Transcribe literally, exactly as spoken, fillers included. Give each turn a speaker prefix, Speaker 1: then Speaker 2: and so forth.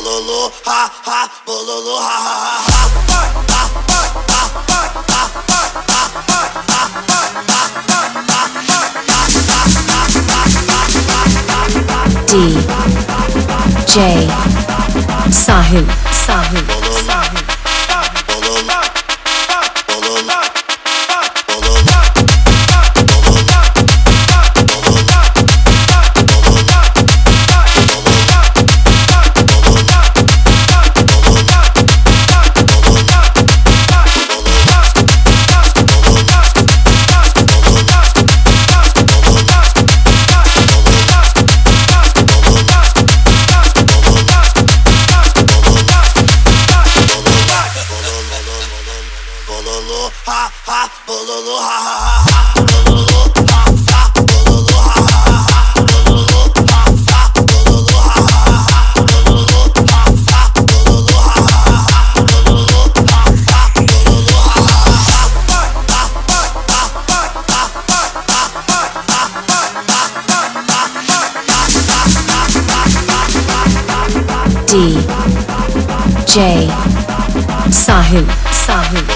Speaker 1: Bolulu ha ha, bolulu ha ha ha.
Speaker 2: D J Sahil Sahil Sahil Bolulu ha ha, bolulu ha ha ha, bolulu ha ha, bolulu ha ha ha, bolulu ha ha, bolulu ha ha ha, bolulu ha ha, bolulu ha ha ha, bolulu ha ha, bolulu ha ha ha. D J Sahil Sahil